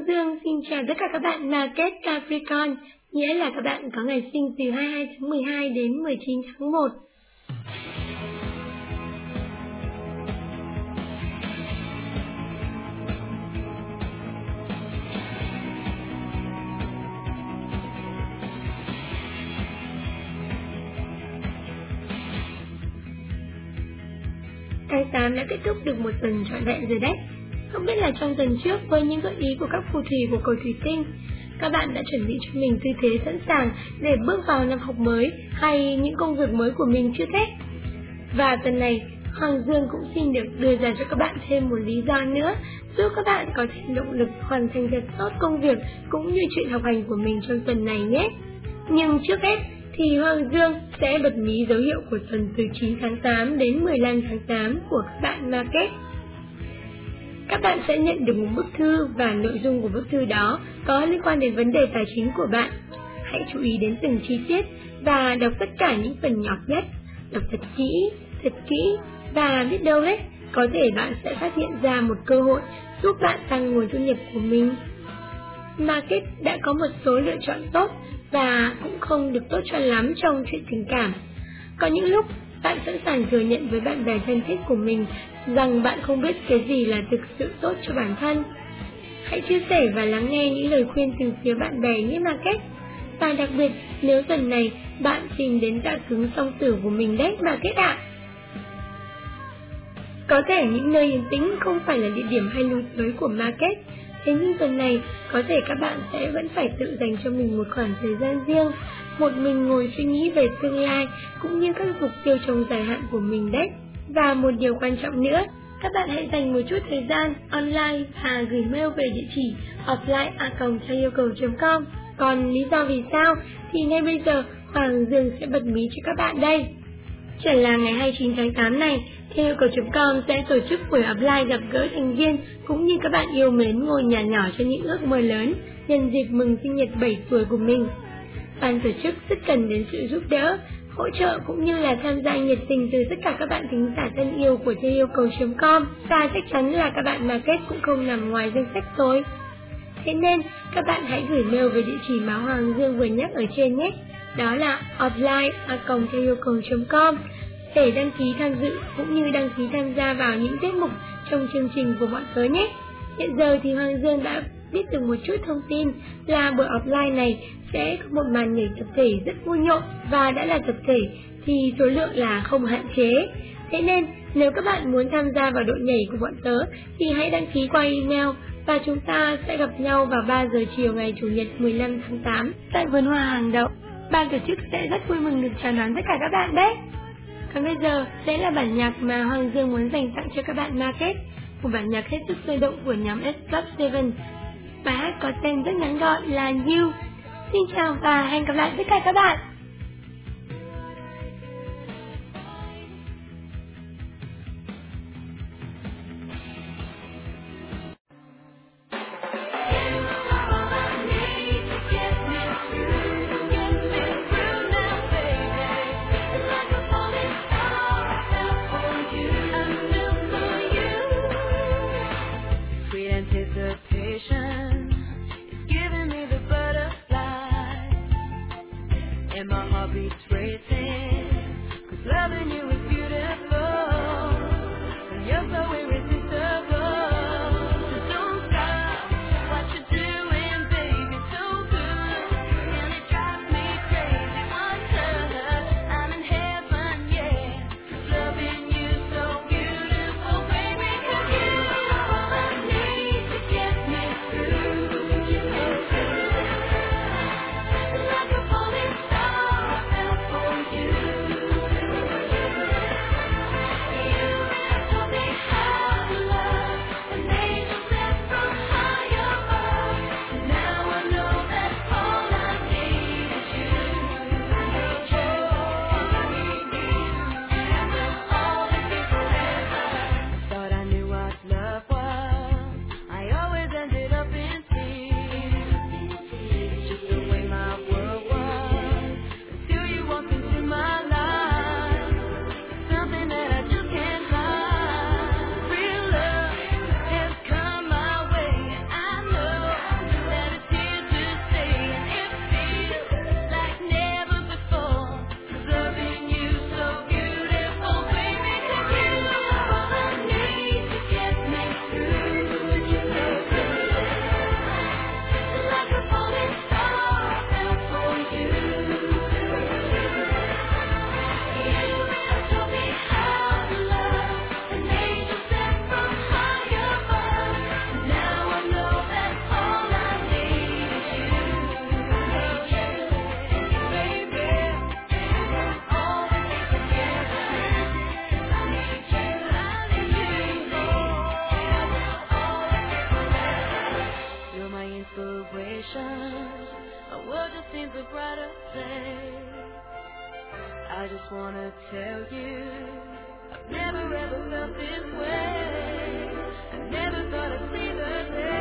Hoàng Dương xin chào tất cả các bạn Market Capricorn, nghĩa là các bạn có ngày sinh từ 22 tháng 12 đến 19 tháng 1. Tháng 8 đã kết thúc được một tuần trọn vẹn rồi đấy. Không biết là trong tuần trước với những gợi ý của các phù thủy của cầu thủy tinh, các bạn đã chuẩn bị cho mình tư thế sẵn sàng để bước vào năm học mới hay những công việc mới của mình chưa thế? Và tuần này, Hoàng Dương cũng xin được đưa ra cho các bạn thêm một lý do nữa giúp các bạn có thêm động lực hoàn thành thật tốt công việc cũng như chuyện học hành của mình trong tuần này nhé. Nhưng trước hết thì Hoàng Dương sẽ bật mí dấu hiệu của tuần từ 9 tháng 8 đến 15 tháng 8 của các bạn Market. Các bạn sẽ nhận được một bức thư và nội dung của bức thư đó có liên quan đến vấn đề tài chính của bạn. Hãy chú ý đến từng chi tiết và đọc tất cả những phần nhỏ nhất. Đọc thật kỹ và biết đâu đấy, có thể bạn sẽ phát hiện ra một cơ hội giúp bạn tăng nguồn thu nhập của mình. Market đã có một số lựa chọn tốt và cũng không được tốt cho lắm trong chuyện tình cảm. Có những lúc bạn sẵn sàng thừa nhận với bạn bè thân thiết của mình rằng bạn không biết cái gì là thực sự tốt cho bản thân. Hãy chia sẻ và lắng nghe những lời khuyên từ phía bạn bè nhé Market. Và đặc biệt nếu tuần này bạn tìm đến dạ cứng song tử của mình đấy Market ạ. Có thể những nơi yên tĩnh không phải là địa điểm hay lui tới của Market, thế nhưng tuần này có thể các bạn sẽ vẫn phải tự dành cho mình một khoảng thời gian riêng, một mình ngồi suy nghĩ về tương lai cũng như các mục tiêu trong dài hạn của mình đấy. Và một điều quan trọng nữa, các bạn hãy dành một chút thời gian online và gửi mail về địa chỉ offline@theo-yêu-cầu.com. Còn lý do vì sao thì ngay bây giờ Hoàng Dương sẽ bật mí cho các bạn đây. Chẳng là ngày 29 tháng 8 này, theo-yêu-cầu.com sẽ tổ chức buổi offline gặp gỡ thành viên cũng như các bạn yêu mến ngôi nhà nhỏ cho những ước mơ lớn nhân dịp mừng sinh nhật 7 tuổi của mình. Ban tổ chức rất cần đến sự giúp đỡ, hỗ trợ cũng như là tham gia nhiệt tình từ tất cả các bạn thính giả thân yêu của theo-yêu-cầu.com, và chắc chắn là các bạn Market cũng không nằm ngoài danh sách rồi. Thế nên các bạn hãy gửi mail về địa chỉ mà Hoàng Dương vừa nhắc ở trên nhé. Đó là offline@theo-yêu-cầu.com để đăng ký tham dự cũng như đăng ký tham gia vào những tiết mục trong chương trình của bọn tớ nhé. Hiện giờ thì Hoàng Dương đã biết được một chút thông tin là buổi offline này sẽ có một màn nhảy tập thể rất vui nhộn, và đã là tập thể thì số lượng là không hạn chế. Thế nên nếu các bạn muốn tham gia vào đội nhảy của bọn tớ thì hãy đăng ký qua email và chúng ta sẽ gặp nhau vào 3 giờ chiều ngày Chủ nhật 15 tháng 8 tại vườn hoa Hàng Đậu. Ban tổ chức sẽ rất vui mừng được chào đón tất cả các bạn đấy. Còn bây giờ sẽ là bản nhạc mà Hoàng Dương muốn dành tặng cho các bạn Market, một bản nhạc hết sức sôi động của nhóm S Club 7. Bài hát có tên rất ngắn gọn là You. Xin chào và hẹn gặp lại tất cả các bạn. Anticipation is giving me the butterflies, and my heart beats racing, 'cause loving you is beautiful, and you're so irresistible. So don't stop what you're doing, baby, so good, and it drives me crazy. One touch, I'm in heaven, yeah, loving you so beautiful, baby, 'cause you are all I need to get me through. Like a falling star, I fell for you. shine. Our world just seems a brighter place. I just wanna tell you, I've never ever felt this way. I never thought I'd see the day.